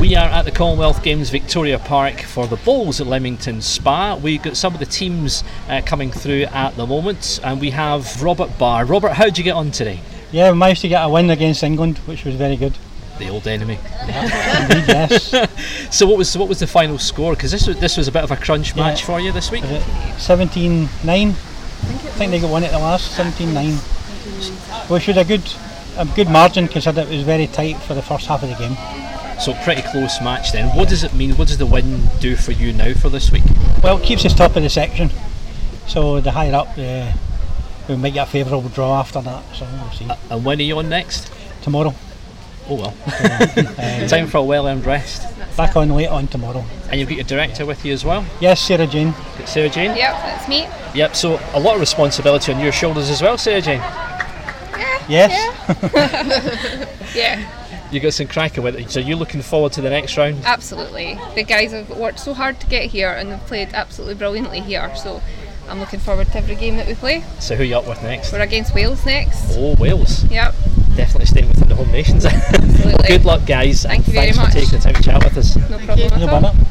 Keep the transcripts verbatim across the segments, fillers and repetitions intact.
We are at the Commonwealth Games Victoria Park for the bowls at Leamington Spa. We've got some of the teams uh, coming through at the moment, and we have Robert Barr. Robert, how did you get on today? Yeah, we managed to get a win against England, which was very good. The old enemy. Yeah, indeed, yes. So what was what was the final score? Because this was this was a bit of a crunch match Yeah. for you this week. seventeen nine. I think they got one at the last. seventeen nine. Which was a good a good margin, considering it was very tight for the first half of the game. So pretty close match then. What does it mean? What does the win do for you now for this week? Well, it keeps us top of the section. So the higher up, uh, we might get a favourable draw after that. So we'll see. Uh, and when are you on next? Tomorrow. Oh well. uh, Time for a well-earned rest. Back on late on tomorrow. And you've got your director with you as well? Yes, Sarah Jane. Got Sarah Jane? Yep, that's me. Yep, so a lot of responsibility on your shoulders as well, Sarah Jane. Yes. Yeah, You got some cracking with it, so you're looking forward to the next round? absolutely. The guys have worked so hard to get here and they've played absolutely brilliantly here, so I'm looking forward to every game that we play. So who are you up with next? We're against Wales next. Oh, Wales. Yep, Definitely staying within the home nations. absolutely. Well, good luck, guys. Thank and you very thanks much. for taking the time to chat with us. No problem No at all. bother.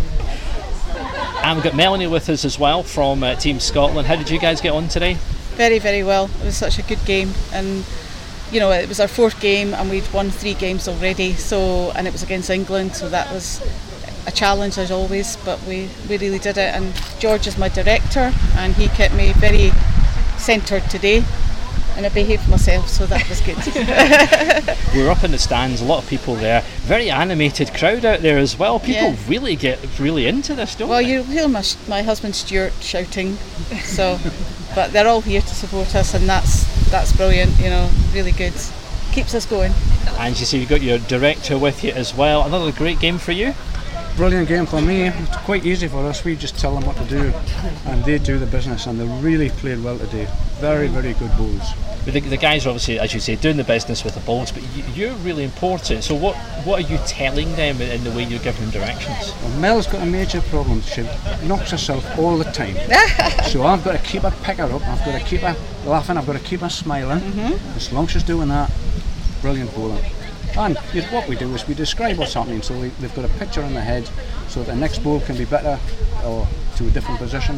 And we've got Melanie with us as well from uh, Team Scotland. How did you guys get on today? Very, very well. It was such a good game, and you know, it was our fourth game and we'd won three games already, so, and it was against England, so that was a challenge as always, but we, we really did it. And George is my director and he kept me very centred today, and I behaved myself, so that was good. We were up in the stands, a lot of people there, very animated crowd out there as well. People Yeah. really get really into this, don't Well, they? you hear my, my husband Stuart shouting, so, but they're all here to support us, and that's that's brilliant, you know, really good. Keeps us going. And you see you've got your director with you as well. Another great game for you. Brilliant game for me. It's quite easy for us. We just tell them what to do and they do the business, and they really played well today. Very, very good bowls. But the, the guys are obviously, as you say, doing the business with the balls, but you, you're really important. So what, what are you telling them in the way you're giving them directions? Well, Mel's got a major problem. She knocks herself all the time. So I've got to keep her, pick her up, I've got to keep her laughing, I've got to keep her smiling. Mm-hmm. As long as she's doing that, brilliant bowling. And you know, what we do is we describe what's happening, so we, they've got a picture in their head, so that the next bowl can be better or to a different position.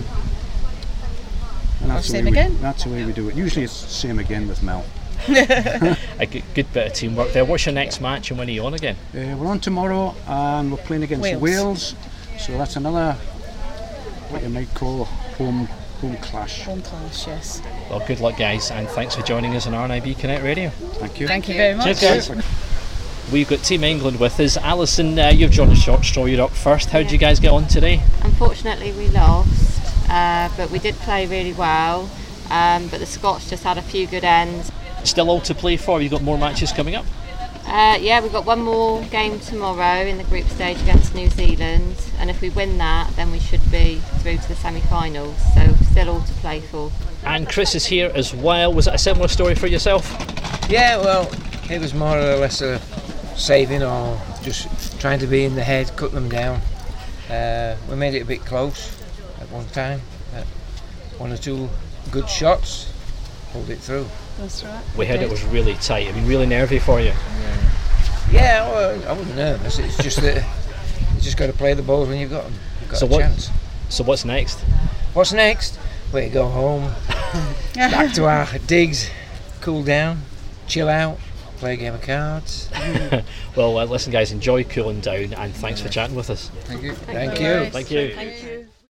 And that's, Or the same way we, again. that's the way we do it. Usually it's same again with Mel. A good, good bit of teamwork there. What's your next match and when are you on again? Uh, we're on tomorrow and we're playing against Wales. Wales. So that's another, what you might call home home clash. Home clash, yes. Well, good luck, guys, and thanks for joining us on R N I B Connect Radio. Thank you. Thank you very much. Cheers, guys. We've got Team England with us. Alison, uh, you've drawn a short straw. You're up first. How did you guys get on today? Unfortunately we lost, uh, but we did play really well, um, but the Scots just had a few good ends. Still all to play for. Have you got more matches coming up? Uh, yeah, we've got one more game tomorrow in the group stage against New Zealand, and if we win that then we should be through to the semi-finals, so still all to play for. And Chris is here as well. Was it a similar story for yourself? Yeah, well, it was more or less a saving or just trying to be in the head, cut them down. Uh, we made it a bit close at one time. Uh, one or two good shots, pulled it through. That's right. We heard it was really tight. I mean, really nervy for you. Yeah, well, I wasn't nervous. It's just that you just got to play the balls when you've got them. You've got So a what- chance. So what's next? What's next? We go home, back to our digs, cool down, chill out, play a game of cards. Well, uh, listen, guys, enjoy cooling down, and thanks for chatting with us. Thank you. Thank you. Thank you. Thank you.